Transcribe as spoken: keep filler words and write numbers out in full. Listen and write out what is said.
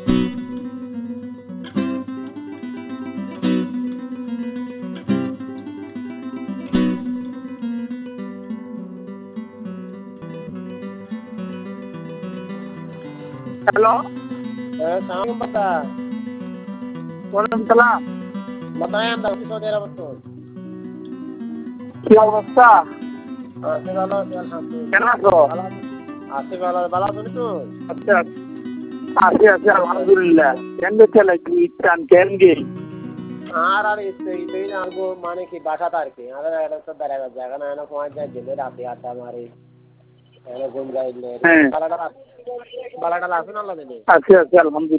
Hello, হ্যাঁ সালাম বাতা ওয়ালাইকুম সালাম। বাতায় আমরা সৌদি আরব তো কি অবস্থা? আছি ভালো আছি আলহামদুলিল্লাহ। কেন আছো? ভালো আছি আছি ভালো ভালো আছো তো? আচ্ছা আছি আছি আলহামদুলিল্লাহ। কেন দেখতে লাগি টান কেন গে? আর আর ইতে ইতে আলগো মানে কি বাসাতে আর কি আর একটা তো বেড়াবার জায়গা না না পৌঁছ যায় দিলে রাতে আড্ডা মারি এনে ঘুম যাইলে হ্যাঁ বালাটা বালাটা লাফিন আল্লাহ দিলে আছি আছি আলহামদুলিল্লাহ।